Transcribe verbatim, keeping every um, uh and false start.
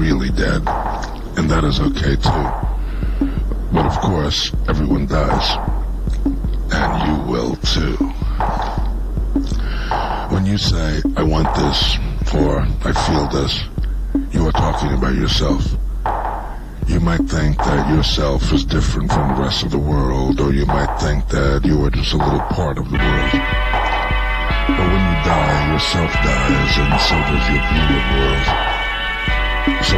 really dead, and that is okay too. But of course, everyone dies, and you will too. When you say, I want this, or I feel this, you are talking about yourself. You might think that yourself is different from the rest of the world, or you might think that you are just a little part of the world. But when you die, yourself dies, and so does your view of the world. So